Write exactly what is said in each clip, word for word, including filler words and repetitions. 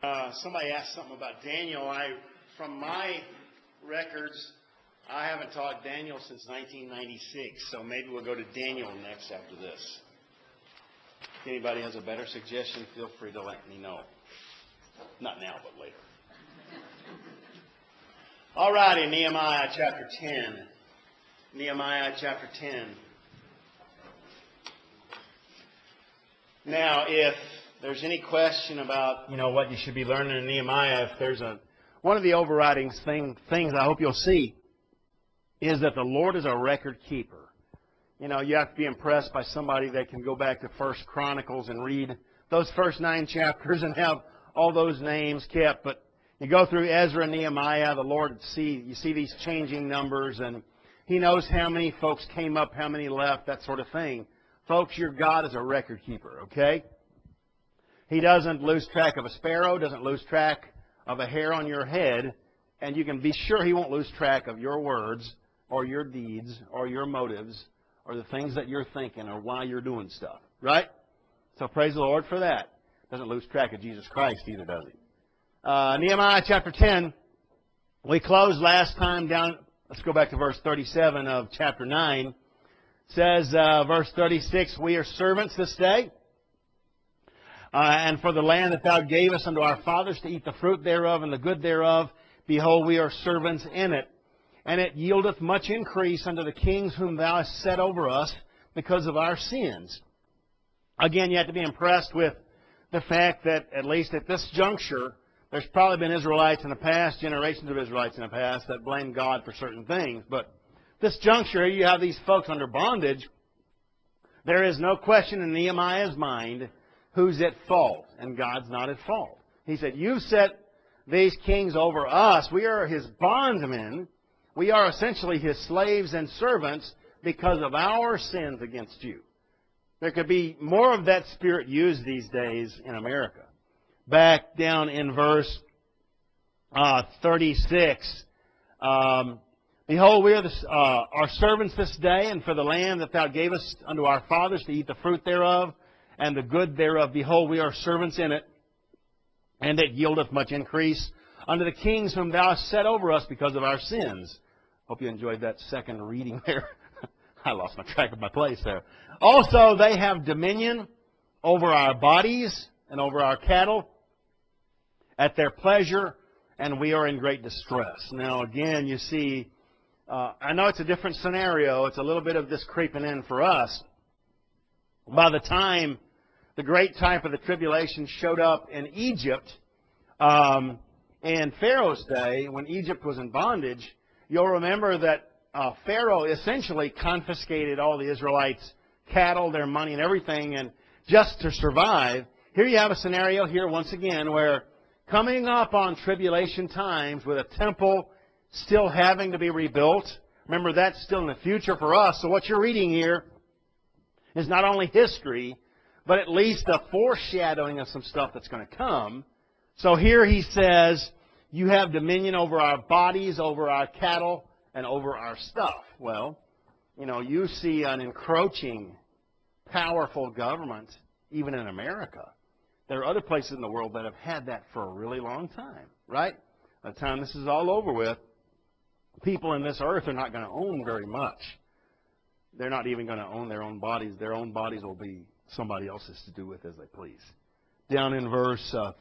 Uh, somebody asked something about Daniel. I, from my records, I haven't taught Daniel since nineteen ninety-six, so maybe we'll go to Daniel next after this. If anybody has a better suggestion, feel free to let me know. Not now, but later. All righty, Nehemiah chapter ten. Nehemiah chapter ten. Now, if there's any question about, you know, what you should be learning in Nehemiah, if there's a one of the overriding thing, things I hope you'll see is that the Lord is a record keeper. You know, you have to be impressed by somebody that can go back to First Chronicles and read those first nine chapters and have all those names kept. But you go through Ezra and Nehemiah, the Lord see you see these changing numbers, and He knows how many folks came up, how many left, that sort of thing. Folks, your God is a record keeper, okay? He doesn't lose track of a sparrow, doesn't lose track of a hair on your head, and you can be sure He won't lose track of your words or your deeds or your motives or the things that you're thinking or why you're doing stuff, right? So praise the Lord for that. Doesn't lose track of Jesus Christ either, does He? Uh, Nehemiah chapter ten, we closed last time down, let's go back to verse thirty-seven of chapter nine. It says, uh, verse thirty-six, we are servants this day. Uh, and for the land that thou gavest unto our fathers to eat the fruit thereof and the good thereof, behold, we are servants in it. And it yieldeth much increase unto the kings whom thou hast set over us because of our sins. Again, you have to be impressed with the fact that, at least at this juncture, there's probably been Israelites in the past, generations of Israelites in the past, that blame God for certain things. But this juncture, you have these folks under bondage. There is no question in Nehemiah's mind who's at fault, and God's not at fault. He said, you've set these kings over us. We are His bondsmen. We are essentially His slaves and servants because of our sins against you. There could be more of that spirit used these days in America. Back down in verse uh, thirty-six, um, behold, we are the, uh, our servants this day, and for the land that thou gavest unto our fathers to eat the fruit thereof, and the good thereof, behold, we are servants in it, and it yieldeth much increase unto the kings whom thou hast set over us because of our sins. Hope you enjoyed that second reading there. I lost my track of my place there. Also, they have dominion over our bodies and over our cattle at their pleasure, and we are in great distress. Now, again, you see, uh, I know it's a different scenario. It's a little bit of this creeping in for us. By the time the great time of the tribulation showed up in Egypt, um, in Pharaoh's day, when Egypt was in bondage, you'll remember that uh, Pharaoh essentially confiscated all the Israelites' cattle, their money, and everything, and just to survive. Here you have a scenario here once again where coming up on tribulation times with a temple still having to be rebuilt. Remember, that's still in the future for us. So what you're reading here is not only history, but at least a foreshadowing of some stuff that's going to come. So here he says, you have dominion over our bodies, over our cattle, and over our stuff. Well, you know, you see an encroaching, powerful government, even in America. There are other places in the world that have had that for a really long time, right? By the time this is all over with, people in this earth are not going to own very much. They're not even going to own their own bodies. Their own bodies will be somebody else's to do with as they please. Down in verse uh,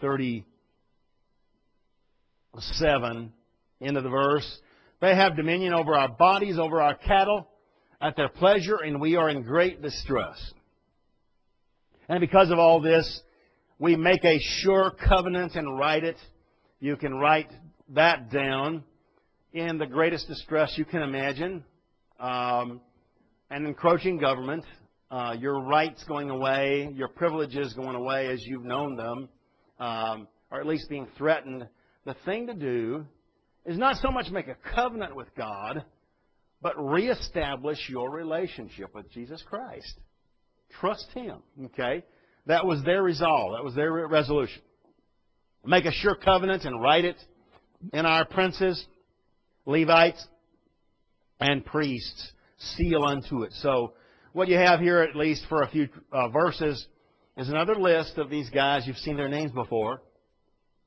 thirty-seven, end of the verse, they have dominion over our bodies, over our cattle, at their pleasure, and we are in great distress. And because of all this, we make a sure covenant and write it. You can write that down. In the greatest distress you can imagine. Um, an encroaching government. Uh, your rights going away. Your privileges going away as you've known them. Um, or at least being threatened. The thing to do is not so much make a covenant with God, but reestablish your relationship with Jesus Christ. Trust Him. Okay? That was their resolve. That was their resolution. Make a sure covenant and write it in our princes, Levites, and priests. Seal unto it. So what you have here, at least for a few uh, verses, is another list of these guys. You've seen their names before.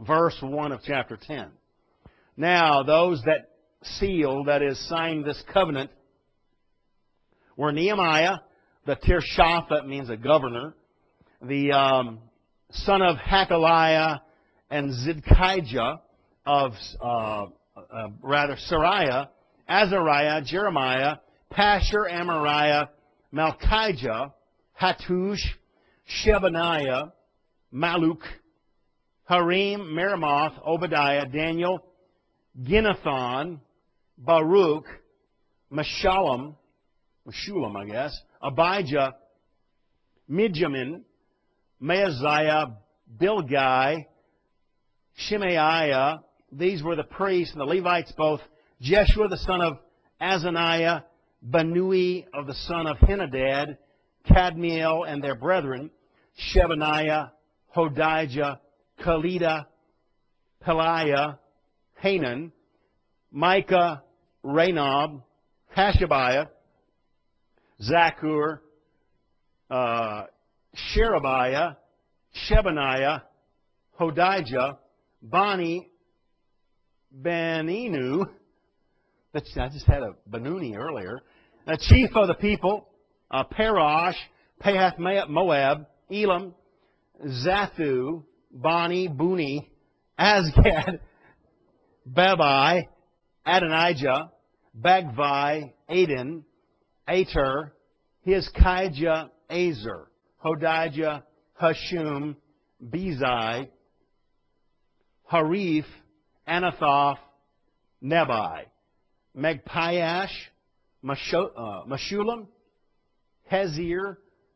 verse one of chapter ten. Now, those that sealed, that is, signed this covenant, were Nehemiah, the Tirshatha, means a governor, the um, son of Hakaliah, and Zidkijah of, uh, uh, rather, Sariah, Azariah, Jeremiah, Pashur, Amariah, Malchijah, Hattush, Shebaniah, Maluk, Harim, Meremoth, Obadiah, Daniel, Ginnethon, Baruch, Meshullam, Meshullam, I guess, Abijah, Mijamin, Maaziah, Bilgai, Shemaiah. These were the priests and the Levites, both Jeshua the son of Azaniah, Banui of the son of Henadad, Kadmiel and their brethren, Shebaniah, Hodijah, Kalida, Peliah, Hanan, Micah, Renob, Hashabiah, Zakur, uh, Sherebiah, Shebaniah, Hodijah, Bani, Beninu. I just had a Benuni earlier. The chief of the people, uh, Parash, Pahath Moab, Elam, Zathu, Bani, Buni, Azgad, Babai, Adonijah, Bagvai, Aden, Ater, Hizkijah, Azer, Hodijah, Hashum, Bezai, Harif, Anathoth, Nebai, Magpiash, Meshullam, Hezir,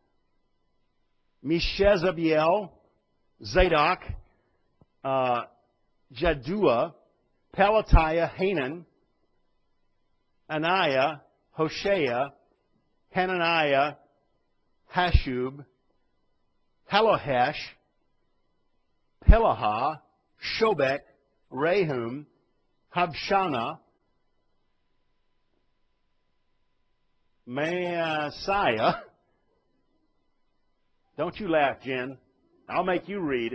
Meshezabiel, Zadok, uh, Jaddua, Pelatiah, Hanan, Anaiah, Hoshea, Hananiah, Hashub, Halohesh, Pelahah, Shobek, Rehum, Habshana, Maaseiah. Don't you laugh, Jen. I'll make you read.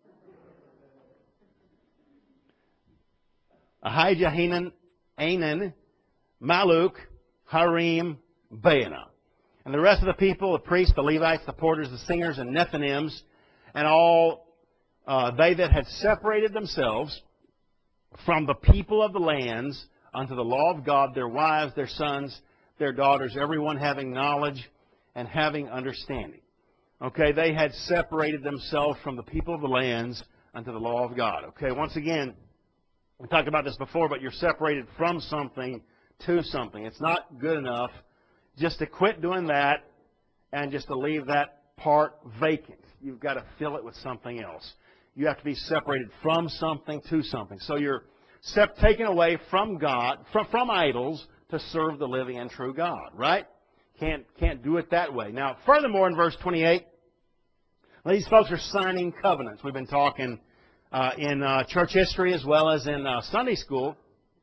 Ahijah, Hanan, Anan, Maluk, Harim, Baanah. And the rest of the people, the priests, the Levites, the porters, the singers, and Nethinims, and all uh, they that had separated themselves from the people of the lands unto the law of God, their wives, their sons, their daughters, everyone having knowledge and having understanding. Okay, they had separated themselves from the people of the lands unto the law of God. Okay, once again, we talked about this before, but you're separated from something to something. It's not good enough just to quit doing that and just to leave that part vacant. You've got to fill it with something else. You have to be separated from something to something. So you're sep- taken away from God, from, from idols, to serve the living and true God, right? Can't, can't do it that way. Now, furthermore, in verse twenty-eight, these folks are signing covenants. We've been talking uh, in uh, church history as well as in uh, Sunday school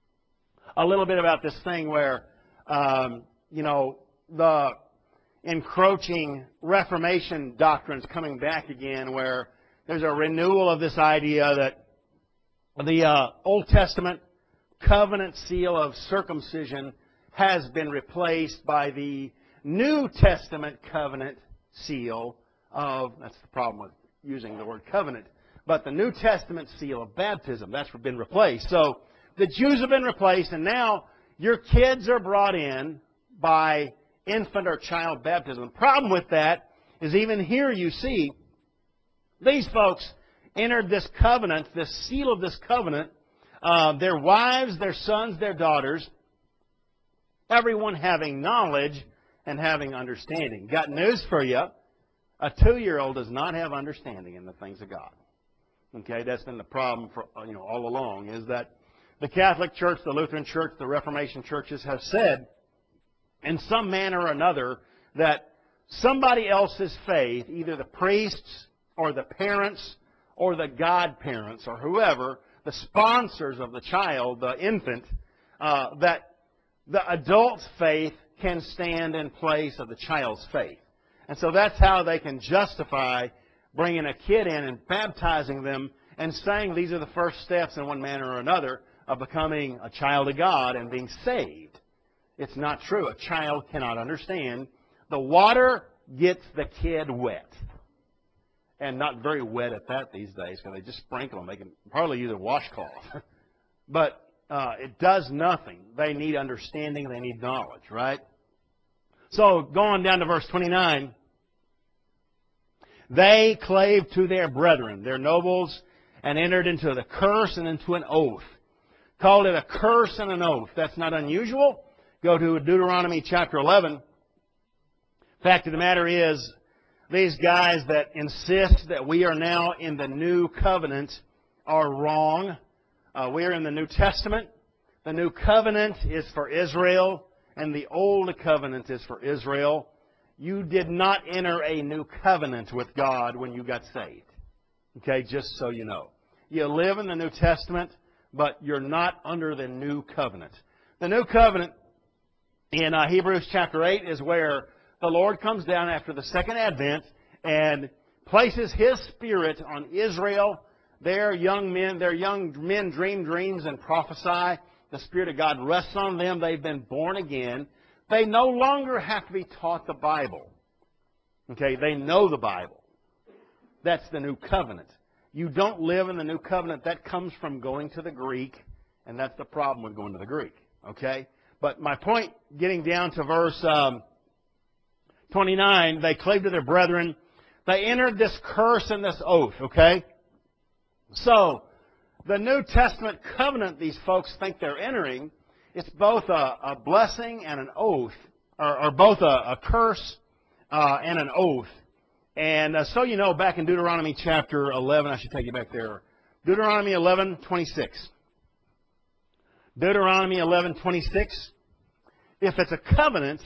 a little bit about this thing where, um, you know, the encroaching Reformation doctrines coming back again, where there's a renewal of this idea that the uh, Old Testament covenant seal of circumcision has been replaced by the New Testament covenant seal of, that's the problem with using the word covenant, but the New Testament seal of baptism, that's been replaced. So the Jews have been replaced, and now your kids are brought in by infant or child baptism. The problem with that is even here you see these folks entered this covenant, this seal of this covenant, uh, their wives, their sons, their daughters, everyone having knowledge and having understanding. Got news for you. A two-year-old does not have understanding in the things of God. Okay, that's been the problem for, you know, all along, is that the Catholic Church, the Lutheran Church, the Reformation churches have said in some manner or another that somebody else's faith, either the priests or the parents or the godparents or whoever, the sponsors of the child, the infant, uh, that the adult's faith can stand in place of the child's faith. And so that's how they can justify bringing a kid in and baptizing them and saying these are the first steps in one manner or another of becoming a child of God and being saved. It's not true. A child cannot understand. The water gets the kid wet. And not very wet at that these days, because they just sprinkle them. They can hardly use a washcloth. But uh, it does nothing. They need understanding. They need knowledge, right? So going down to verse twenty-nine, they clave to their brethren, their nobles, and entered into the curse and into an oath. Called it a curse and an oath. That's not unusual. Go to Deuteronomy chapter eleven. Fact of the matter is, these guys that insist that we are now in the new covenant are wrong. Uh, we are in the New Testament. The new covenant is for Israel, and the old covenant is for Israel. You did not enter a new covenant with God when you got saved. Okay, just so you know. You live in the New Testament, but you're not under the new covenant. The new covenant in uh, Hebrews chapter eight is where the Lord comes down after the second advent and places His Spirit on Israel. Their young men, their young men dream dreams and prophesy. The Spirit of God rests on them. They've been born again. They no longer have to be taught the Bible. Okay, they know the Bible. That's the new covenant. You don't live in the new covenant. That comes from going to the Greek, and that's the problem with going to the Greek. Okay? But my point, getting down to verse um, twenty-nine, they clave to their brethren. They entered this curse and this oath, okay? So, the New Testament covenant these folks think they're entering, it's both a, a blessing and an oath, or, or both a, a curse uh, and an oath. And uh, so you know, back in Deuteronomy chapter eleven, I should take you back there. Deuteronomy eleven twenty-six. Deuteronomy eleven twenty-six. If it's a covenant,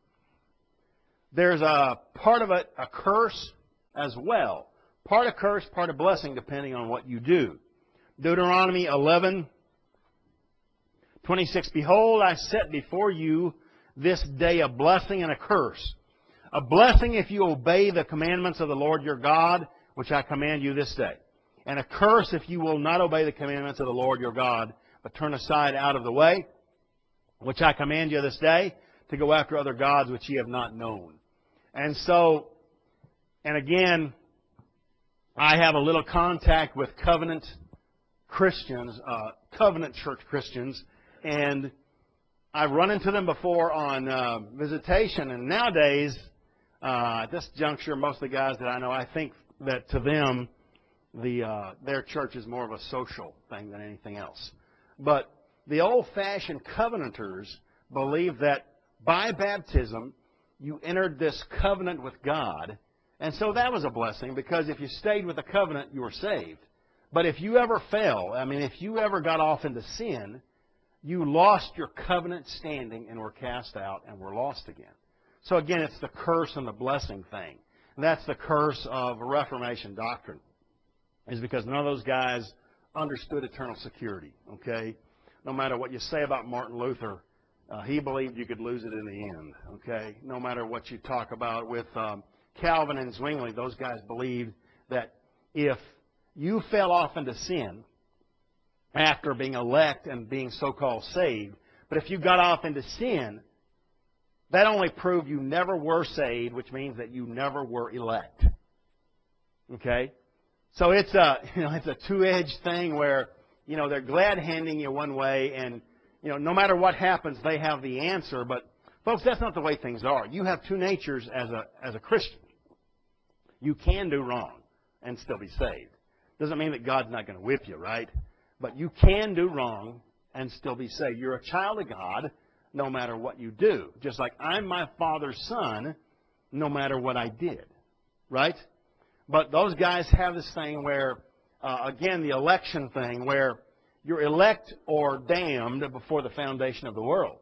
there's a part of it, a curse as well. Part of curse, part of blessing, depending on what you do. Deuteronomy eleven twenty-six. Behold, I set before you this day a blessing and a curse. A blessing if you obey the commandments of the Lord your God, which I command you this day. And a curse if you will not obey the commandments of the Lord your God, but turn aside out of the way, which I command you this day, to go after other gods which ye have not known. And so, and again, I have a little contact with covenant Christians, uh, covenant church Christians, and I've run into them before on uh, visitation, and nowadays, uh, at this juncture, most of the guys that I know, I think that to them, the uh, their church is more of a social thing than anything else. But the old-fashioned covenanters believe that by baptism, you entered this covenant with God, and so that was a blessing, because if you stayed with the covenant, you were saved. But if you ever fell, I mean, if you ever got off into sin, you lost your covenant standing and were cast out and were lost again. So again, it's the curse and the blessing thing. And that's the curse of Reformation doctrine, is because none of those guys understood eternal security, okay? No matter what you say about Martin Luther, uh, he believed you could lose it in the end, okay? No matter what you talk about with um, Calvin and Zwingli, those guys believed that if you fell off into sin after being elect and being so-called saved, but if you got off into sin, that only proved you never were saved, which means that you never were elect. Okay? So it's a, you know, it's a two-edged thing where, you know, they're glad handing you one way, and, you know, no matter what happens, they have the answer. But, folks, that's not the way things are. You have two natures as a, as a Christian. You can do wrong and still be saved. Doesn't mean that God's not going to whip you, right? But you can do wrong and still be saved. You're a child of God no matter what you do. Just like I'm my Father's son no matter what I did, right? But those guys have this thing where, uh, again, the election thing, where you're elect or damned before the foundation of the world.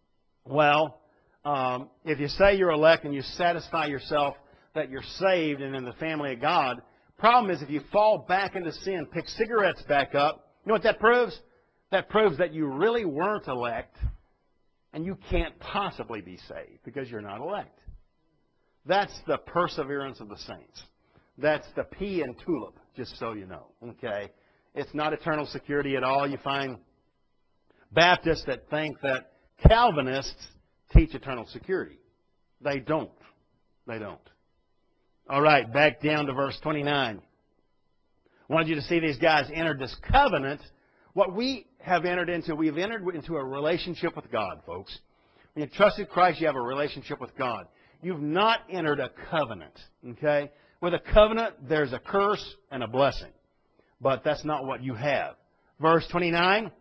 Well, um, if you say you're elect and you satisfy yourself that you're saved and in the family of God, problem is if you fall back into sin, pick cigarettes back up, you know what that proves? That proves that you really weren't elect, and you can't possibly be saved because you're not elect. That's the perseverance of the saints. That's the pea and tulip. just so you know. Okay? It's not eternal security at all. You find Baptists that think that Calvinists teach eternal security. They don't. They don't. All right, back down to verse twenty-nine. I wanted you to see these guys entered this covenant. What we have entered into, we've entered into a relationship with God, folks. When you trusted Christ, you have a relationship with God. You've not entered a covenant, okay? With a covenant, there's a curse and a blessing. But that's not what you have. Verse twenty-nine.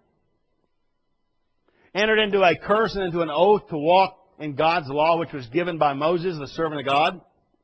Entered into a curse and into an oath to walk in God's law, which was given by Moses, the servant of God,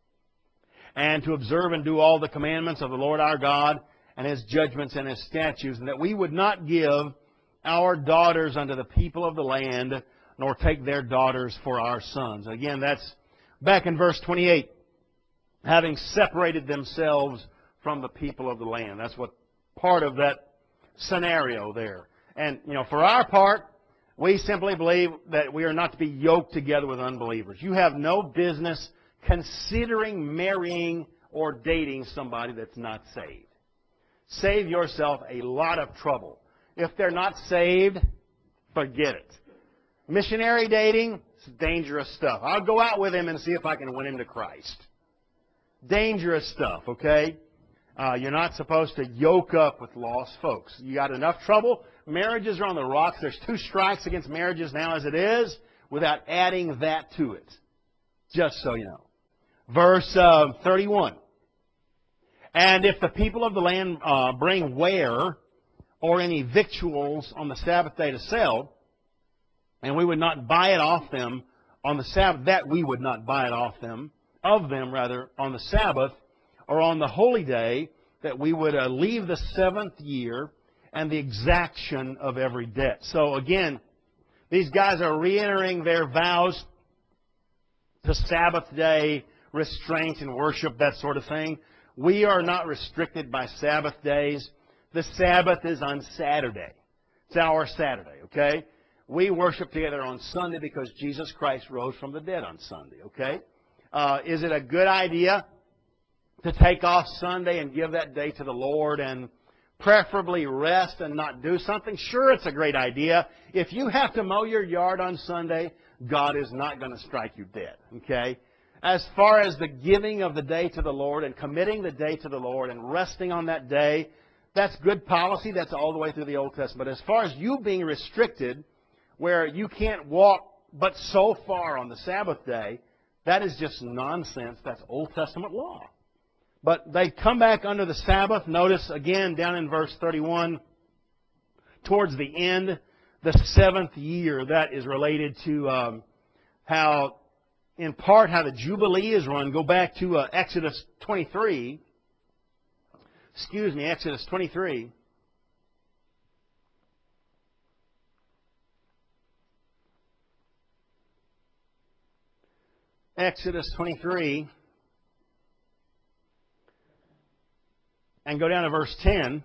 and to observe and do all the commandments of the Lord our God, and His judgments and His statutes, and that we would not give our daughters unto the people of the land, nor take their daughters for our sons. Again, that's back in verse twenty-eight. Having separated themselves from the people of the land. That's what part of that scenario there. And, you know, for our part, we simply believe that we are not to be yoked together with unbelievers. You have no business considering marrying or dating somebody that's not saved. Save yourself a lot of trouble. If they're not saved, forget it. Missionary dating, it's dangerous stuff. I'll go out with him and see if I can win him to Christ. Dangerous stuff, okay? Uh, you're not supposed to yoke up with lost folks. You got enough trouble. Marriages are on the rocks. There's two strikes against marriages now as it is, without adding that to it. Just so you know. Verse uh, thirty-one. And if the people of the land uh, bring ware or any victuals on the Sabbath day to sell, and we would not buy it off them on the Sabbath, that we would not buy it off them, of them rather, on the Sabbath, or on the holy day, that we would uh, leave the seventh year and the exaction of every debt. So again, these guys are re-entering their vows to Sabbath day, restraint and worship, that sort of thing. We are not restricted by Sabbath days. The Sabbath is on Saturday. It's our Saturday, okay? We worship together on Sunday because Jesus Christ rose from the dead on Sunday, okay? Uh, is it a good idea to take off Sunday and give that day to the Lord and preferably rest and not do something? Sure, it's a great idea. If you have to mow your yard on Sunday, God is not going to strike you dead, okay? As far as the giving of the day to the Lord and committing the day to the Lord and resting on that day, that's good policy. That's all the way through the Old Testament. But as far as you being restricted, where you can't walk but so far on the Sabbath day, that is just nonsense. That's Old Testament law. But they come back under the Sabbath. Notice again down in verse thirty-one, towards the end, the seventh year, that is related to um, how, in part, how the Jubilee is run. Go back to uh, Exodus twenty-three. Excuse me, Exodus twenty-three. Exodus twenty-three. And go down to verse ten.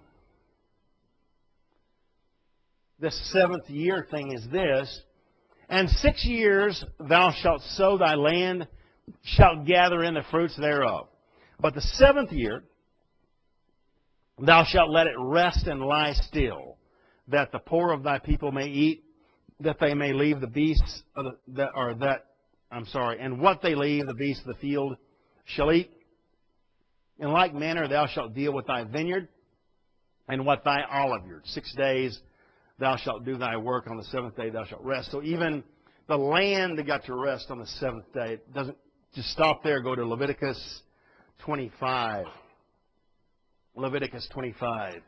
This seventh year thing is this. And six years thou shalt sow thy land, shalt gather in the fruits thereof. But the seventh year thou shalt let it rest and lie still, that the poor of thy people may eat, that they may leave the beasts of the, that or that I'm sorry, and what they leave, the beasts of the field shall eat. In like manner thou shalt deal with thy vineyard and what thy olive yard. Six days thou shalt do thy work, on the seventh day thou shalt rest. So even the land got to rest on the seventh day. It doesn't just stop there. Go to Leviticus twenty-five. Leviticus twenty-five.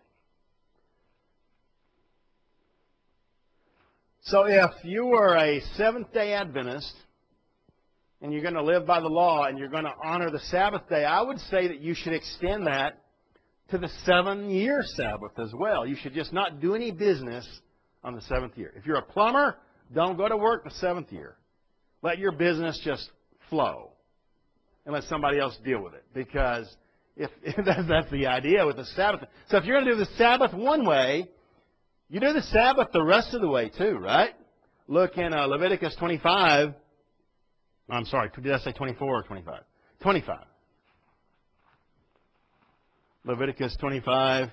So if you were a Seventh-day Adventist, and you're going to live by the law, and you're going to honor the Sabbath day, I would say that you should extend that to the seven-year Sabbath as well. You should just not do any business on the seventh year. If you're a plumber, don't go to work the seventh year. Let your business just flow, and let somebody else deal with it. Because if, if that's, that's the idea with the Sabbath. So if you're going to do the Sabbath one way, you do the Sabbath the rest of the way too, right? Look in uh, Leviticus twenty-five. I'm sorry, did I say twenty-four or twenty-five? twenty-five. Leviticus twenty-five,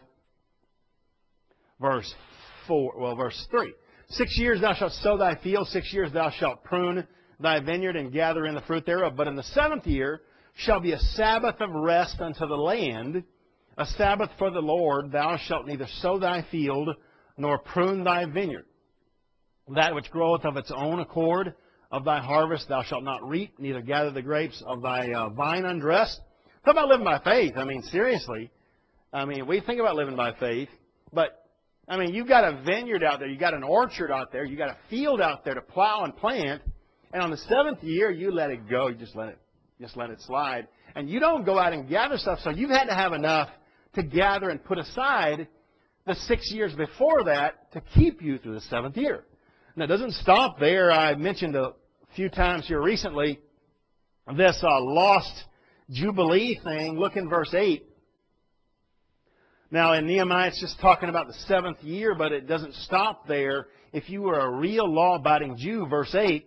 verse four, well, verse three. Six years thou shalt sow thy field, six years thou shalt prune thy vineyard and gather in the fruit thereof. But in the seventh year shall be a Sabbath of rest unto the land, a Sabbath for the Lord. Thou shalt neither sow thy field nor prune thy vineyard. That which groweth of its own accord of thy harvest thou shalt not reap, neither gather the grapes of thy uh, vine undressed. Talk about living by faith. I mean, seriously. I mean, we think about living by faith, but, I mean, you've got a vineyard out there, you've got an orchard out there, you've got a field out there to plow and plant, and on the seventh year, you let it go. You just let it, just let it slide. And you don't go out and gather stuff, so you've had to have enough to gather and put aside the six years before that to keep you through the seventh year. Now, it doesn't stop there. I mentioned a few times here recently this uh, lost Jubilee thing. Look in verse eight. Now, in Nehemiah, it's just talking about the seventh year, but it doesn't stop there. If you were a real law-abiding Jew, verse eight,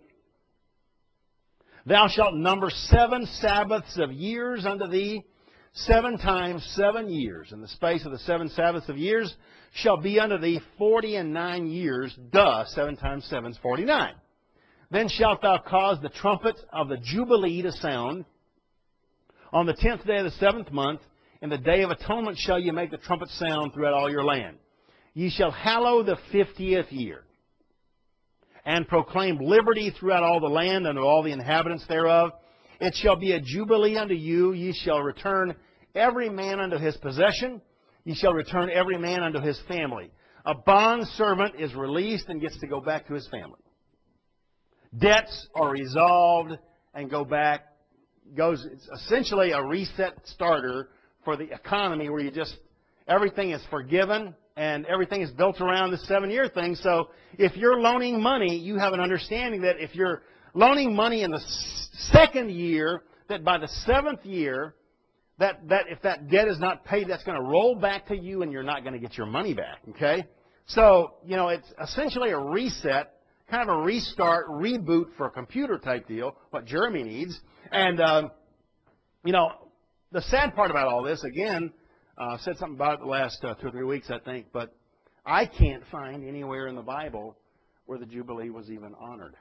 thou shalt number seven Sabbaths of years unto thee, seven times seven years. And the space of the seven Sabbaths of years shall be unto thee forty and nine years. Duh, seven times seven is forty-nine. Then shalt thou cause the trumpet of the Jubilee to sound. On the tenth day of the seventh month, in the day of atonement shall ye make the trumpet sound throughout all your land. Ye shall hallow the fiftieth year, and proclaim liberty throughout all the land unto all the inhabitants thereof. It shall be a jubilee unto you. Ye shall return every man unto his possession. Ye shall return every man unto his family. A bond servant is released and gets to go back to his family. Debts are resolved and go back. Goes, it's essentially a reset starter for the economy where you just, everything is forgiven and everything is built around the seven-year thing. So if you're loaning money, you have an understanding that if you're loaning money in the second year, that by the seventh year, that, that if that debt is not paid, that's going to roll back to you and you're not going to get your money back, okay? So, you know, it's essentially a reset, kind of a restart, reboot for a computer type deal, what Jeremy needs. And, um, you know, the sad part about all this, again, uh, I've said something about it the last uh, two or three weeks, I think, but I can't find anywhere in the Bible where the Jubilee was even honored.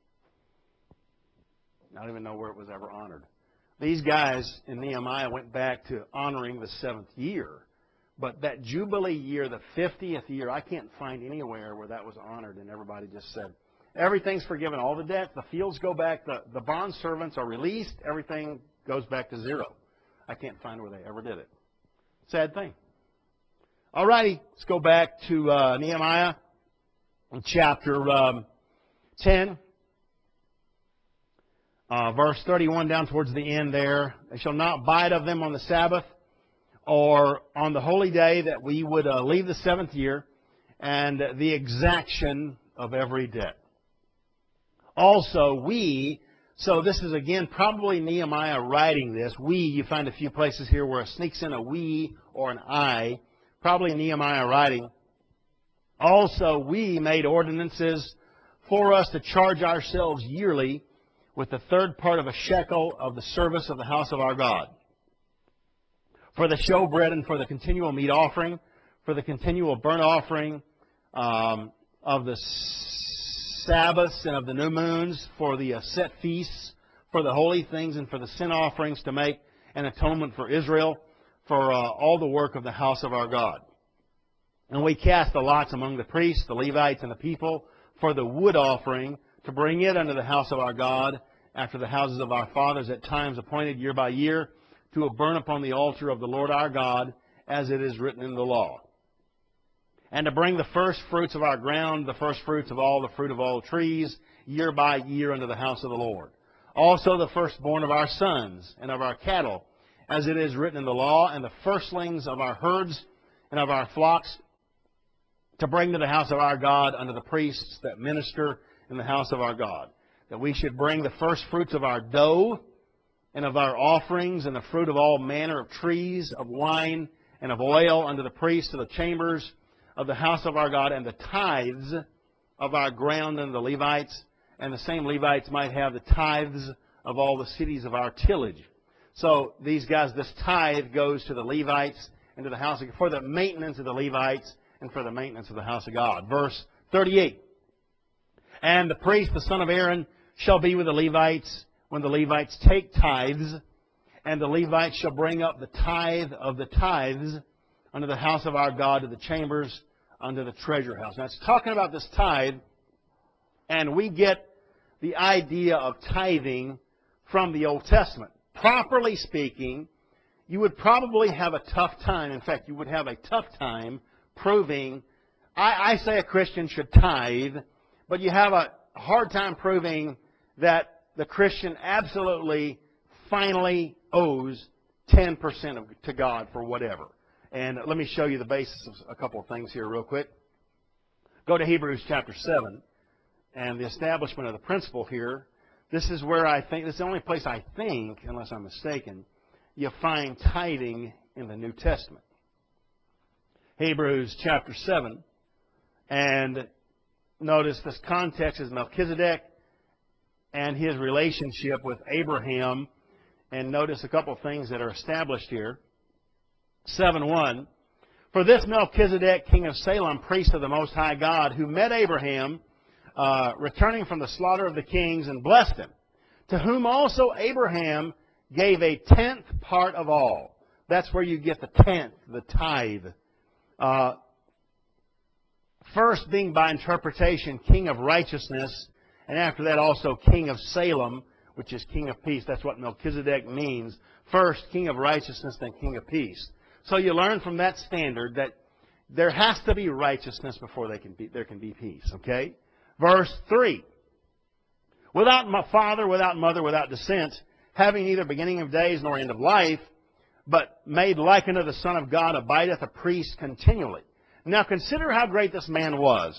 I don't even know where it was ever honored. These guys in Nehemiah went back to honoring the seventh year. But that Jubilee year, the fiftieth year, I can't find anywhere where that was honored. And everybody just said, everything's forgiven. All the debt, the fields go back, the, the bond servants are released, everything goes back to zero. I can't find where they ever did it. Sad thing. All righty, let's go back to uh, Nehemiah chapter um, ten. Uh, verse thirty-one down towards the end there. They shall not bite of them on the Sabbath or on the holy day, that we would uh, leave the seventh year, and the exaction of every debt. Also, we, so this is again probably Nehemiah writing this. We, you find a few places here where it sneaks in a we or an I. Probably Nehemiah writing. Also, we made ordinances for us to charge ourselves yearly with the third part of a shekel of the service of the house of our God, for the showbread and for the continual meat offering, for the continual burnt offering um, of the Sabbaths and of the new moons, for the uh, set feasts, for the holy things, and for the sin offerings, to make an atonement for Israel, for uh, all the work of the house of our God. And we cast the lots among the priests, the Levites, and the people, for the wood offering, to bring it unto the house of our God, after the houses of our fathers, at times appointed year by year, to burn upon the altar of the Lord our God, as it is written in the law. And to bring the first fruits of our ground, the first fruits of all the fruit of all trees, year by year unto the house of the Lord. Also the firstborn of our sons and of our cattle, as it is written in the law, and the firstlings of our herds and of our flocks, to bring to the house of our God unto the priests that minister in the house of our God, that we should bring the first fruits of our dough and of our offerings and the fruit of all manner of trees, of wine and of oil unto the priests of the chambers of the house of our God, and the tithes of our ground and the Levites, and the same Levites might have the tithes of all the cities of our tillage. So these guys, this tithe goes to the Levites into the house of, for the maintenance of the Levites and for the maintenance of the house of God. Verse thirty-eight. And the priest, the son of Aaron, shall be with the Levites when the Levites take tithes, and the Levites shall bring up the tithe of the tithes unto the house of our God, to the chambers, unto the treasure house. Now, it's talking about this tithe, and we get the idea of tithing from the Old Testament. Properly speaking, you would probably have a tough time. In fact, you would have a tough time proving, I, I say a Christian should tithe, but you have a hard time proving that the Christian absolutely, finally owes ten percent of, to God for whatever. And let me show you the basis of a couple of things here real quick. Go to Hebrews chapter seven, and the establishment of the principle here. This is where I think, this is the only place I think, unless I'm mistaken, you find tithing in the New Testament. Hebrews chapter seven, and notice this context is Melchizedek and his relationship with Abraham. And notice a couple of things that are established here. seven one. For this Melchizedek, king of Salem, priest of the Most High God, who met Abraham, uh, returning from the slaughter of the kings, and blessed him, to whom also Abraham gave a tenth part of all. That's where you get the tenth, the tithe. Uh, first being by interpretation king of righteousness, and after that also king of Salem, which is king of peace. That's what Melchizedek means. First, king of righteousness, then king of peace. So you learn from that standard that there has to be righteousness before they can be, there can be peace. Okay? Verse three. Without father, without mother, without descent, having neither beginning of days nor end of life, but made like unto the Son of God, abideth a priest continually. Now consider how great this man was,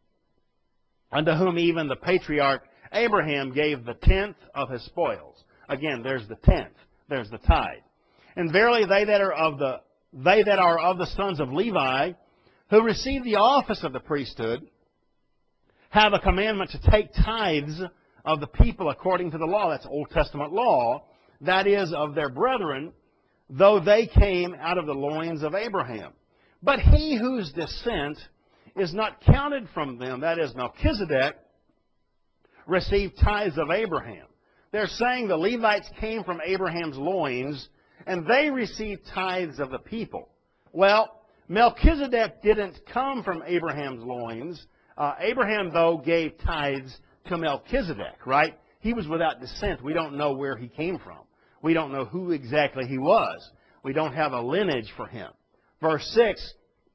unto whom even the patriarch Abraham gave the tenth of his spoils. Again, there's the tenth. There's the tithe. And verily they that are of the they that are of the sons of Levi, who receive the office of the priesthood, have a commandment to take tithes of the people according to the law. That's Old Testament law. That is, of their brethren, though they came out of the loins of Abraham. But he whose descent is not counted from them, that is, Melchizedek, received tithes of Abraham. They're saying the Levites came from Abraham's loins, and they received tithes of the people. Well, Melchizedek didn't come from Abraham's loins. Uh, Abraham, though, gave tithes to Melchizedek, right? He was without descent. We don't know where he came from. We don't know who exactly he was. We don't have a lineage for him. Verse six,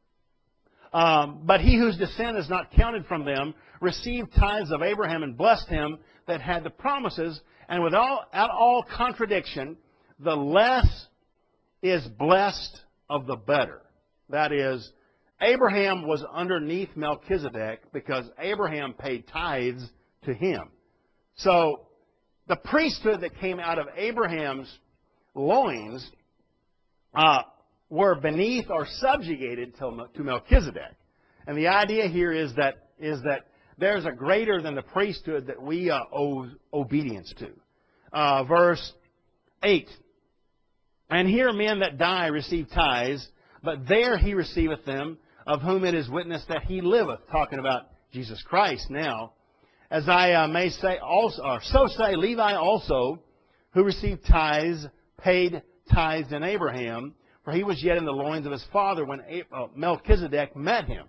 um, but he whose descent is not counted from them received tithes of Abraham and blessed him that had the promises. And without all contradiction, the less is blessed of the better. That is, Abraham was underneath Melchizedek because Abraham paid tithes to him. So the priesthood that came out of Abraham's loins uh, were beneath or subjugated to, to Melchizedek. And the idea here is that is that there's a greater than the priesthood that we uh, owe obedience to. Uh, verse eight. And here men that die receive tithes, but there he receiveth them, of whom it is witnessed that he liveth. Talking about Jesus Christ now. As I uh, may say, also, or so say Levi also, who received tithes, paid tithes in Abraham, for he was yet in the loins of his father when Melchizedek met him.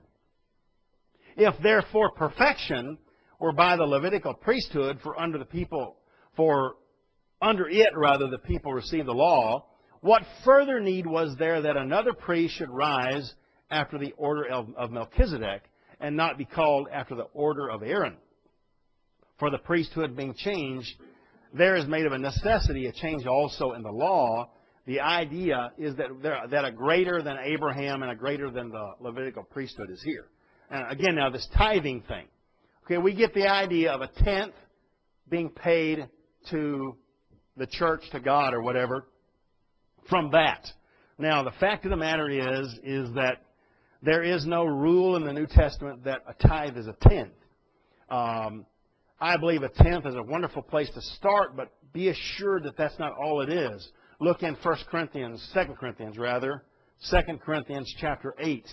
If therefore perfection were by the Levitical priesthood, for under the people, for under it rather the people received the law, what further need was there that another priest should rise after the order of, of Melchizedek, and not be called after the order of Aaron? For the priesthood being changed, there is made of a necessity a change also in the law. The idea is that there, that a greater than Abraham and a greater than the Levitical priesthood is here. And again, now this tithing thing. Okay, we get the idea of a tenth being paid to the church, to God or whatever, from that. Now, the fact of the matter is, is that there is no rule in the New Testament that a tithe is a tenth. Um, I believe a tenth is a wonderful place to start, but be assured that that's not all it is. Look in First Corinthians, Second Corinthians rather, Second Corinthians chapter eight.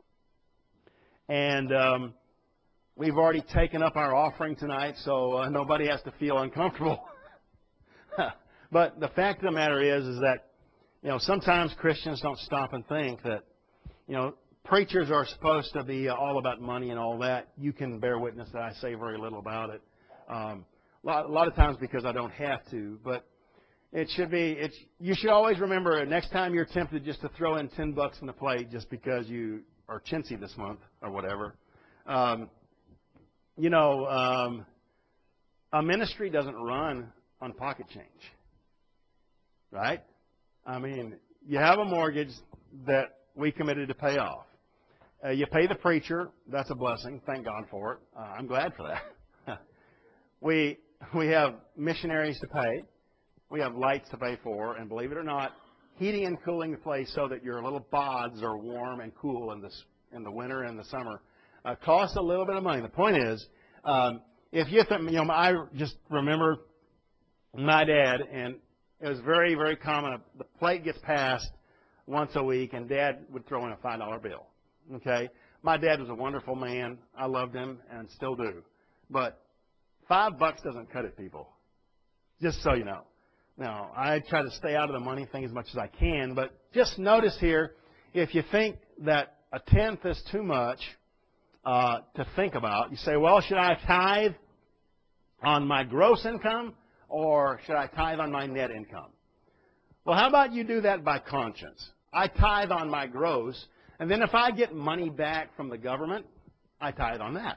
And um, we've already taken up our offering tonight, so uh, nobody has to feel uncomfortable. But the fact of the matter is, is that, you know, sometimes Christians don't stop and think that, you know, preachers are supposed to be all about money and all that. You can bear witness that I say very little about it. Um, a, lot, a lot of times because I don't have to, but it should be. It's you should always remember next time you're tempted just to throw in ten bucks in the plate just because you are chintzy this month or whatever. Um, you know, um, a ministry doesn't run on pocket change, right? I mean, you have a mortgage that we committed to pay off. Uh, you pay the preacher. That's a blessing. Thank God for it. Uh, I'm glad for that. we we have missionaries to pay. We have lights to pay for. And believe it or not, heating and cooling the place so that your little bods are warm and cool in, this, in the winter and the summer uh, costs a little bit of money. The point is, um, if you think, you know, I just remember my dad, and it was very, very common. The plate gets passed once a week, and Dad would throw in a five dollar bill. Okay? My dad was a wonderful man. I loved him and still do. But five bucks doesn't cut it, people. Just so you know. Now, I try to stay out of the money thing as much as I can, but just notice here, if you think that a tenth is too much uh, to think about, you say, well, should I tithe on my gross income or should I tithe on my net income? Well, how about you do that by conscience? I tithe on my gross, and then if I get money back from the government, I tithe on that.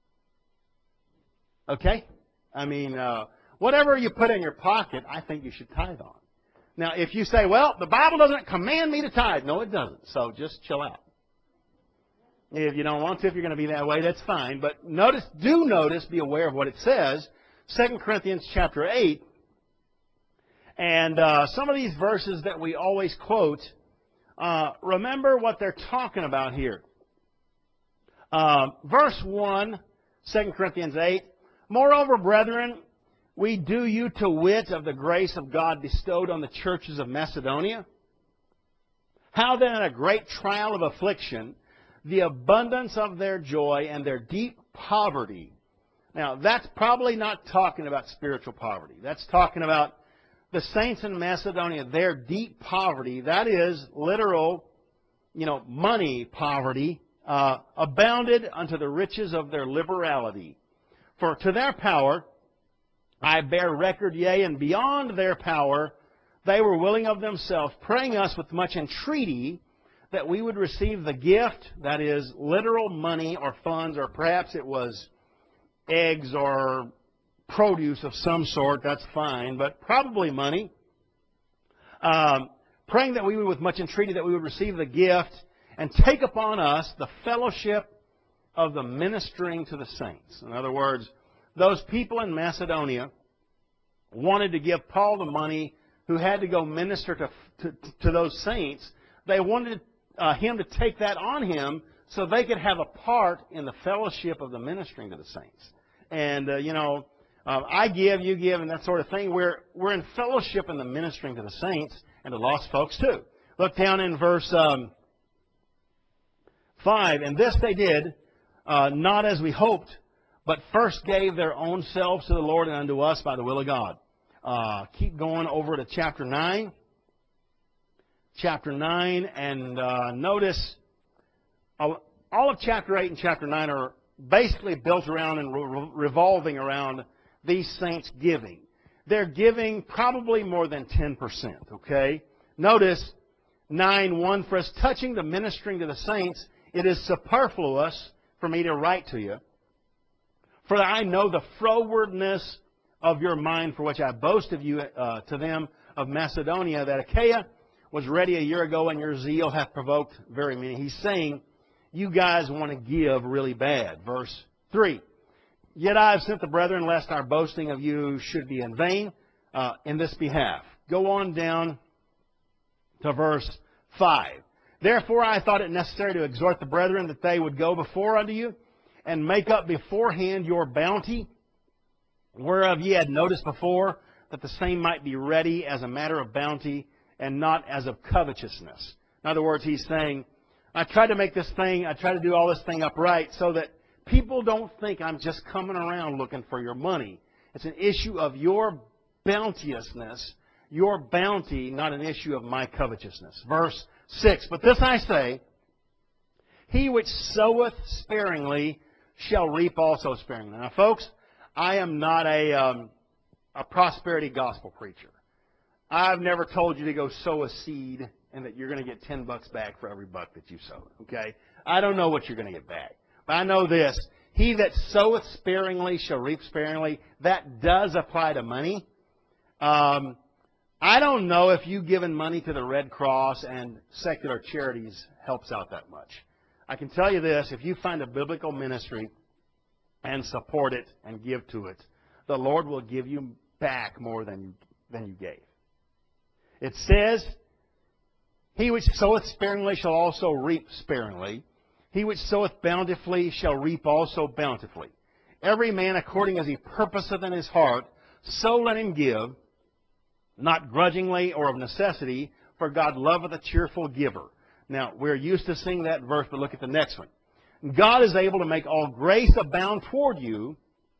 Okay? I mean, uh, whatever you put in your pocket, I think you should tithe on. Now, if you say, well, the Bible doesn't command me to tithe. No, it doesn't. So just chill out. If you don't want to, if you're going to be that way, that's fine. But notice, do notice, be aware of what it says. Second Corinthians chapter eight. And uh, some of these verses that we always quote, uh, remember what they're talking about here. Uh, verse one, Second Corinthians eight. Moreover, brethren, we do you to wit of the grace of God bestowed on the churches of Macedonia. How then in a great trial of affliction, the abundance of their joy and their deep poverty. Now, that's probably not talking about spiritual poverty. That's talking about the saints in Macedonia, their deep poverty. That is literal, you know, money poverty, uh, abounded unto the riches of their liberality. For to their power I bear record, yea, and beyond their power, they were willing of themselves, praying us with much entreaty that we would receive the gift, that is, literal money or funds, or perhaps it was eggs or produce of some sort, that's fine, but probably money. Um, praying that we would, with much entreaty, that we would receive the gift and take upon us the fellowship of the ministering to the saints. In other words, those people in Macedonia wanted to give Paul the money who had to go minister to, to, to those saints. They wanted uh, him to take that on him so they could have a part in the fellowship of the ministering to the saints. And, uh, you know, uh, I give, you give, and that sort of thing. We're, we're in fellowship in the ministering to the saints and the lost folks too. Look down in verse um, five. And this they did, uh, not as we hoped, but first gave their own selves to the Lord and unto us by the will of God. Uh, keep going over to chapter nine. Chapter nine, and uh, notice all of chapter eight and chapter nine are basically built around and re- revolving around these saints giving. They're giving probably more than ten percent, okay? Notice nine one, for as touching the ministering to the saints, it is superfluous for me to write to you. For I know the frowardness of your mind, for which I boast of you uh, to them of Macedonia, that Achaia was ready a year ago, and your zeal hath provoked very many. He's saying, you guys want to give really bad. Verse three. Yet I have sent the brethren, lest our boasting of you should be in vain uh, in this behalf. Go on down to verse five. Therefore I thought it necessary to exhort the brethren that they would go before unto you, and make up beforehand your bounty, whereof ye had noticed before, that the same might be ready as a matter of bounty, and not as of covetousness. In other words, he's saying, I try to make this thing, I try to do all this thing upright so that people don't think I'm just coming around looking for your money. It's an issue of your bounteousness, your bounty, not an issue of my covetousness. Verse six, but this I say, he which soweth sparingly shall reap also sparingly. Now, folks, I am not a, um, a prosperity gospel preacher. I've never told you to go sow a seed and that you're going to get ten bucks back for every buck that you sow. Okay? I don't know what you're going to get back. But I know this. He that soweth sparingly shall reap sparingly. That does apply to money. Um, I don't know if you giving money to the Red Cross and secular charities helps out that much. I can tell you this. If you find a biblical ministry and support it and give to it, the Lord will give you back more than you, than you gave. It says, he which soweth sparingly shall also reap sparingly. He which soweth bountifully shall reap also bountifully. Every man according as he purposeth in his heart, so let him give, not grudgingly or of necessity, for God loveth a cheerful giver. Now, we're used to seeing that verse, but look at the next one. God is able to make all grace abound toward you,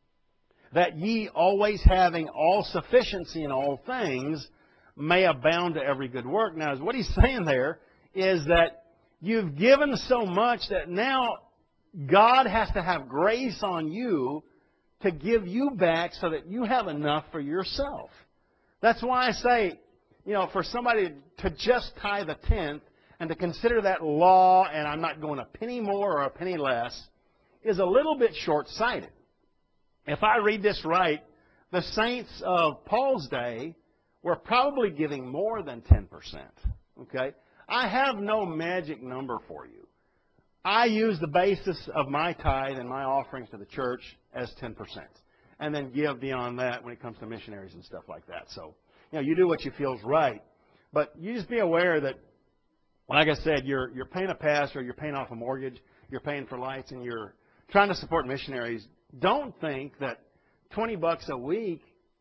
that ye always having all sufficiency in all things, may abound to every good work. Now, what he's saying there is that you've given so much that now God has to have grace on you to give you back so that you have enough for yourself. That's why I say, you know, for somebody to just tithe a tenth and to consider that law, and I'm not going a penny more or a penny less, is a little bit short-sighted. If I read this right, the saints of Paul's day were probably giving more than ten percent. Okay? I have no magic number for you. I use the basis of my tithe and my offerings to the church as ten percent. And then give beyond that when it comes to missionaries and stuff like that. So, you know, you do what you feel is right. But you just be aware that, like I said, you're, you're paying a pastor, you're paying off a mortgage, you're paying for lights, and you're trying to support missionaries. Don't think that twenty bucks a week,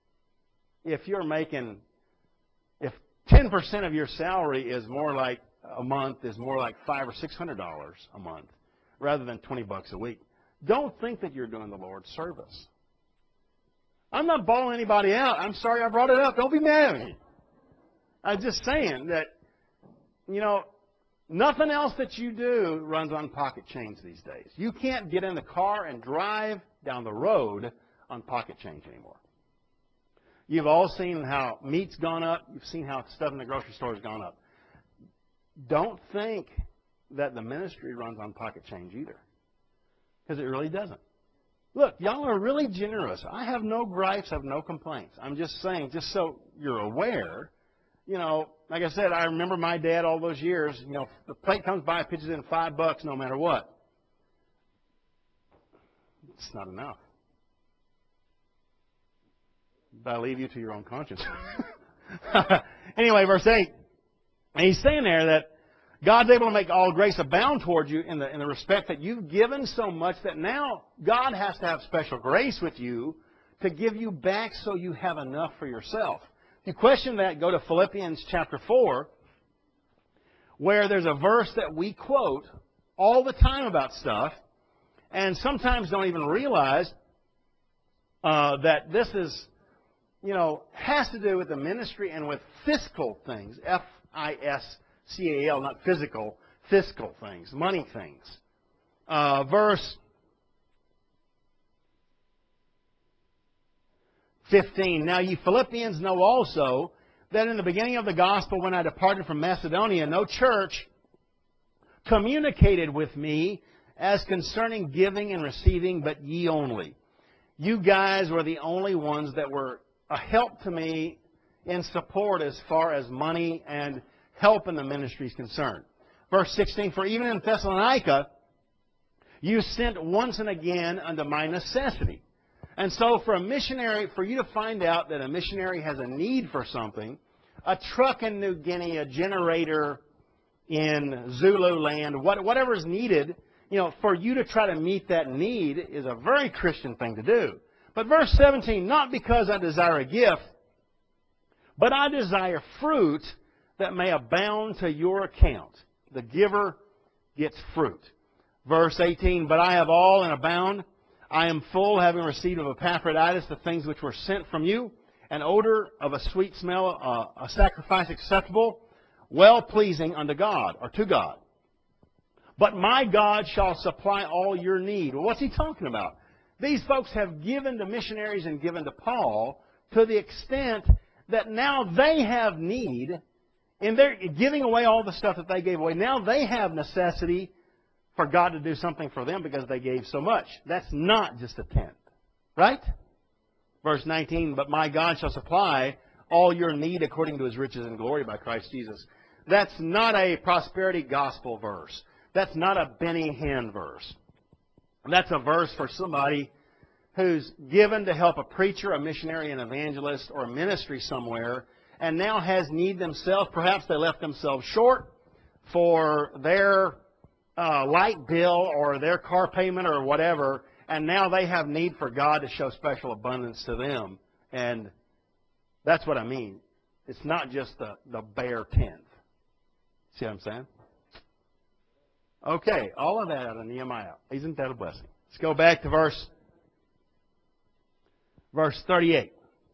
if you're making, if ten percent of your salary is more like a month, is more like five or six hundred dollars a month, rather than twenty bucks a week. Don't think that you're doing the Lord's service. I'm not bawling anybody out. I'm sorry I brought it up. Don't be mad at me. I'm just saying that, you know, nothing else that you do runs on pocket change these days. You can't get in the car and drive down the road on pocket change anymore. You've all seen how meat's gone up. You've seen how stuff in the grocery store has gone up. Don't think that the ministry runs on pocket change either, because it really doesn't. Look, y'all are really generous. I have no gripes. I have no complaints. I'm just saying, just so you're aware, you know, like I said, I remember my dad all those years, you know, the plate comes by, pitches in five bucks no matter what. It's not enough. But I leave you to your own conscience. Anyway, verse eight. And he's saying there that God's able to make all grace abound toward you in the, in the respect that you've given so much that now God has to have special grace with you to give you back so you have enough for yourself. If you question that, go to Philippians chapter four, where there's a verse that we quote all the time about stuff, and sometimes don't even realize uh, that this is, you know, has to do with the ministry and with fiscal things, F I S C A L, not physical, fiscal things, money things. Uh, verse fifteen. Now ye Philippians know also that in the beginning of the gospel, when I departed from Macedonia, no church communicated with me as concerning giving and receiving, but ye only. You guys were the only ones that were a help to me in support as far as money and help in the ministry is concerned. Verse sixteen, for even in Thessalonica, you sent once and again unto my necessity. And so for a missionary, for you to find out that a missionary has a need for something, a truck in New Guinea, a generator in Zululand, whatever is needed, you know, for you to try to meet that need is a very Christian thing to do. But verse seventeen, not because I desire a gift, but I desire fruit that may abound to your account. The giver gets fruit. Verse eighteen, but I have all and abound. I am full, having received of Epaphroditus the things which were sent from you, an odor of a sweet smell, uh, a sacrifice acceptable, well-pleasing unto God, or to God. But my God shall supply all your need. Well, what's he talking about? These folks have given to missionaries and given to Paul to the extent that now they have need, and they're giving away all the stuff that they gave away. Now they have necessity for God to do something for them because they gave so much. That's not just a tenth. Right? Verse nineteen, but my God shall supply all your need according to His riches and glory by Christ Jesus. That's not a prosperity gospel verse. That's not a Benny Hinn verse. That's a verse for somebody who's given to help a preacher, a missionary, an evangelist, or a ministry somewhere, and now has need themselves. Perhaps they left themselves short for their uh, light bill or their car payment or whatever, and now they have need for God to show special abundance to them. And that's what I mean. It's not just the, the bare tenth. See what I'm saying? Okay, all of that out of Nehemiah. Isn't that a blessing? Let's go back to verse, verse thirty-eight.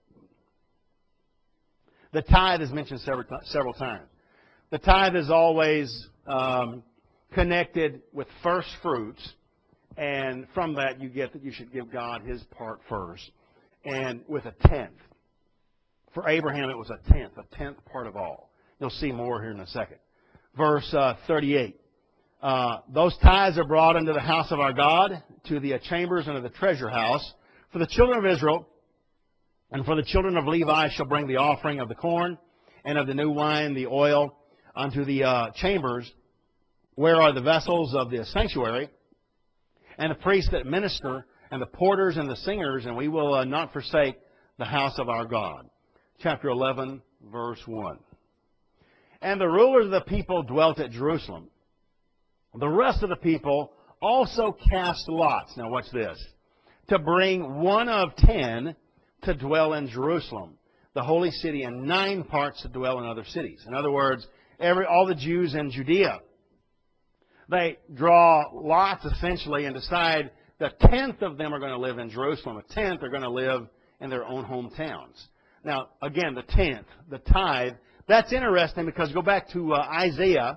The tithe is mentioned several, several times. The tithe is always um, connected with first fruits, and from that you get that you should give God His part first, and with a tenth. For Abraham it was a tenth, a tenth part of all. You'll see more here in a second. Verse uh, thirty-eight. Uh, those tithes are brought into the house of our God, to the uh, chambers and to the treasure house. For the children of Israel and for the children of Levi shall bring the offering of the corn and of the new wine, the oil, unto the uh, chambers, where are the vessels of the sanctuary, and the priests that minister, and the porters and the singers, and we will uh, not forsake the house of our God. Chapter eleven, verse one. And the rulers of the people dwelt at Jerusalem. The rest of the people also cast lots. Now watch this. To bring one of ten to dwell in Jerusalem, the holy city, and nine parts to dwell in other cities. In other words, every all the Jews in Judea, they draw lots essentially and decide the tenth of them are going to live in Jerusalem. A tenth are going to live in their own hometowns. Now, again, the tenth, the tithe, that's interesting because go back to uh, Isaiah,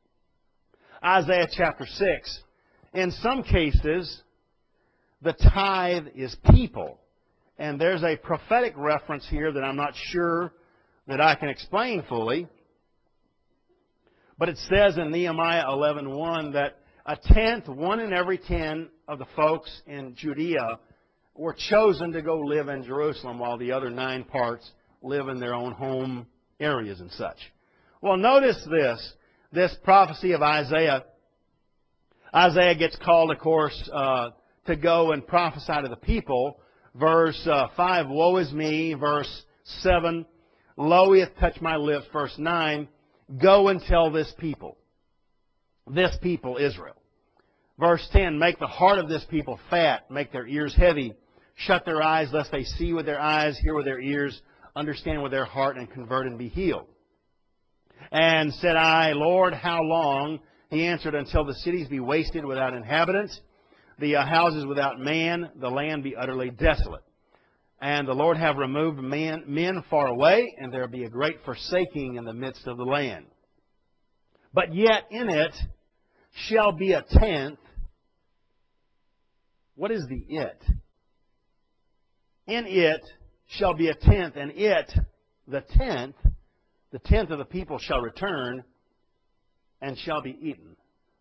Isaiah chapter six. In some cases, the tithe is people. And there's a prophetic reference here that I'm not sure that I can explain fully. But it says in Nehemiah eleven one that a tenth, one in every ten of the folks in Judea were chosen to go live in Jerusalem while the other nine parts live in their own home areas and such. Well, notice this. This prophecy of Isaiah. Isaiah gets called, of course, uh, to go and prophesy to the people. Verse uh, five, woe is me. Verse seven, lo, he hath touched my lips. Verse nine, go and tell this people. This people, Israel. Verse ten, make the heart of this people fat, make their ears heavy, shut their eyes lest they see with their eyes, hear with their ears, understand with their heart, and convert and be healed. And said I, Lord, how long? He answered, until the cities be wasted without inhabitants, the uh, houses without man, the land be utterly desolate. And the Lord have removed men, men far away, and there be a great forsaking in the midst of the land. But yet in it shall be a tenth. What is the it? In it shall be a tenth, and it, the tenth, the tenth of the people shall return and shall be eaten.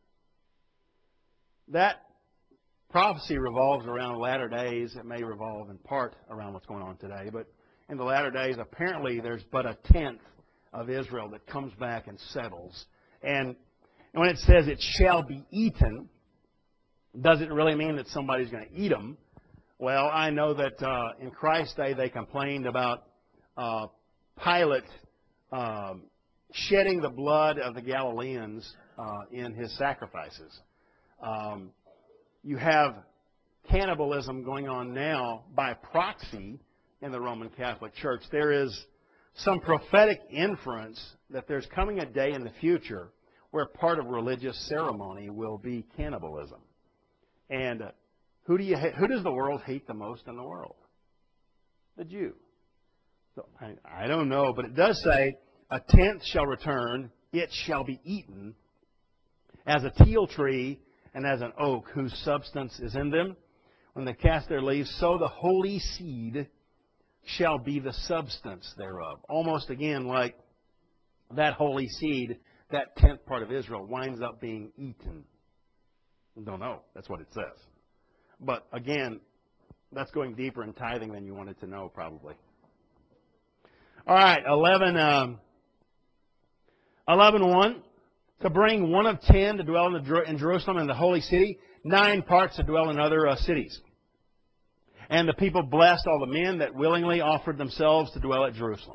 That prophecy revolves around the latter days. It may revolve in part around what's going on today. But in the latter days, apparently there's but a tenth of Israel that comes back and settles. And when it says it shall be eaten, does it really mean that somebody's going to eat them? Well, I know that uh, in Christ's day they complained about uh, Pilate um, shedding the blood of the Galileans uh, in his sacrifices. Um, you have cannibalism going on now by proxy in the Roman Catholic Church. There is some prophetic inference that there's coming a day in the future where part of religious ceremony will be cannibalism. And uh, who do you ha- who does the world hate the most in the world? The Jew. So, I, I don't know, but it does say, a tenth shall return, it shall be eaten, as a teal tree and as an oak whose substance is in them. When they cast their leaves, so the holy seed shall be the substance thereof. Almost again like that holy seed, that tenth part of Israel, winds up being eaten. Don't know. That's what it says. But again, that's going deeper in tithing than you wanted to know, probably. All right, eleven, um, eleven one. To bring one of ten to dwell in, the, in Jerusalem and the holy city, nine parts to dwell in other uh, cities. And the people blessed all the men that willingly offered themselves to dwell at Jerusalem.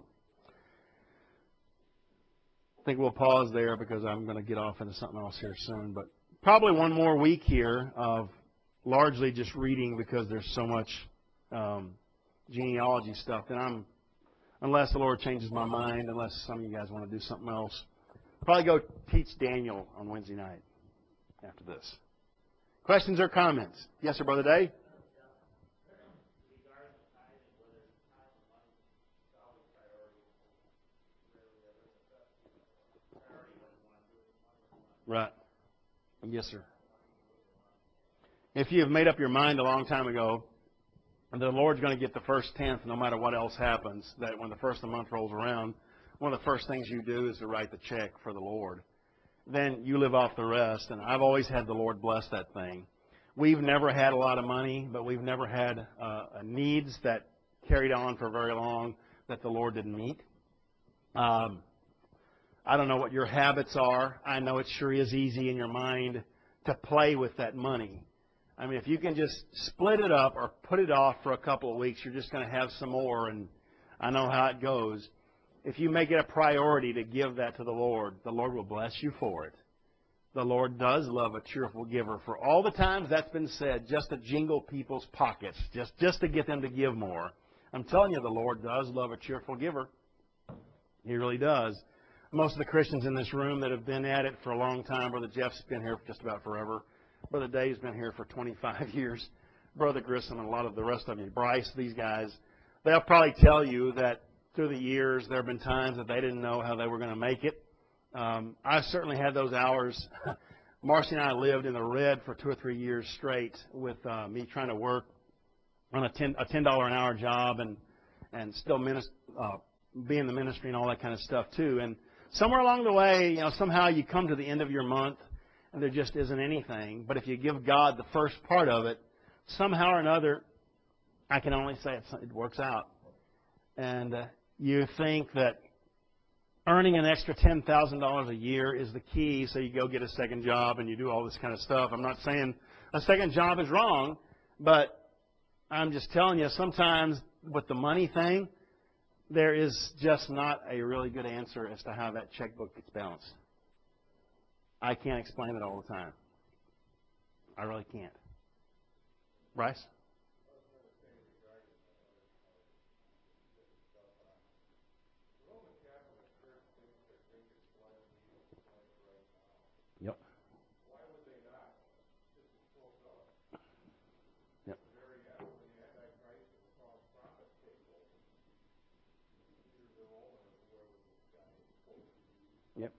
I think we'll pause there because I'm going to get off into something else here soon. But probably one more week here of largely just reading because there's so much um, genealogy stuff. And I'm, unless the Lord changes my mind, unless some of you guys want to do something else, probably go teach Daniel on Wednesday night after this. Questions or comments? Yes, sir, Brother Dave? Right. Yes, sir. If you have made up your mind a long time ago, the Lord's going to get the first tenth no matter what else happens, that when the first of the month rolls around, one of the first things you do is to write the check for the Lord. Then you live off the rest, and I've always had the Lord bless that thing. We've never had a lot of money, but we've never had uh, needs that carried on for very long that the Lord didn't meet. Um, I don't know what your habits are. I know it sure is easy in your mind to play with that money. I mean, if you can just split it up or put it off for a couple of weeks, you're just going to have some more, and I know how it goes. If you make it a priority to give that to the Lord, the Lord will bless you for it. The Lord does love a cheerful giver. For all the times that's been said, just to jingle people's pockets, just, just to get them to give more. I'm telling you, the Lord does love a cheerful giver. He really does. Most of the Christians in this room that have been at it for a long time, Brother Jeff's been here just about forever. Brother Dave's been here for twenty-five years. Brother Grissom and a lot of the rest of you, Bryce, these guys, they'll probably tell you that through the years there have been times that they didn't know how they were going to make it. Um, I certainly had those hours. Marcy and I lived in the red for two or three years straight with uh, me trying to work on a ten a ten dollar an hour job and and still minis- uh, be in the ministry and all that kind of stuff too. And somewhere along the way, you know, somehow you come to the end of your month and there just isn't anything. But if you give God the first part of it, somehow or another, I can only say it, it works out. And uh, you think that earning an extra ten thousand dollars a year is the key, so you go get a second job and you do all this kind of stuff. I'm not saying a second job is wrong, but I'm just telling you, sometimes with the money thing, there is just not a really good answer as to how that checkbook gets balanced. I can't explain it all the time. I really can't. Bryce? Yep. Yep. Yep.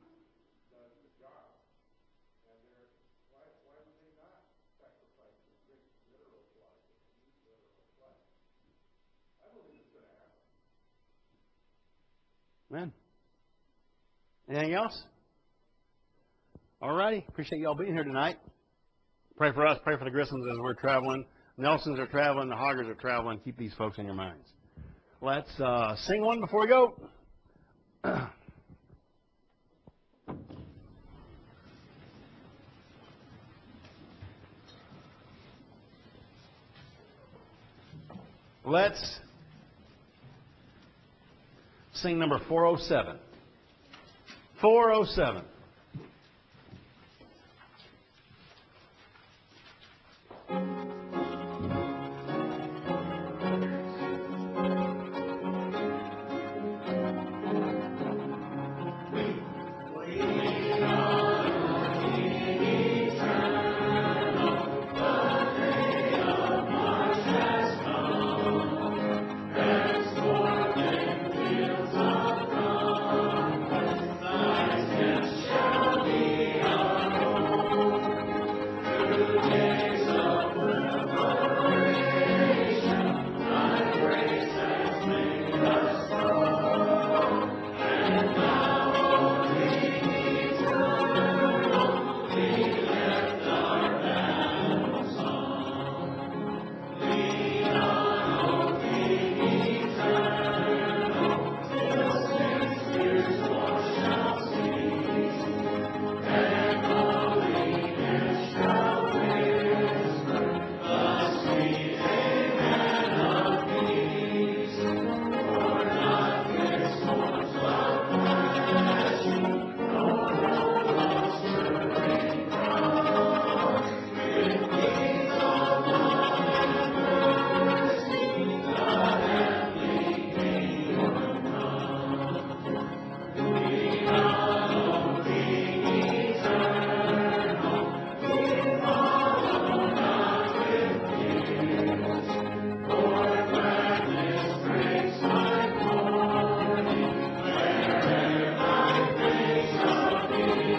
Man. Anything else? All righty. Appreciate you all being here tonight. Pray for us. Pray for the Grissoms as we're traveling. Nelsons are traveling. The Hoggers are traveling. Keep these folks in your minds. Let's uh, sing one before we go. Let's sing number four oh seven. four oh seven.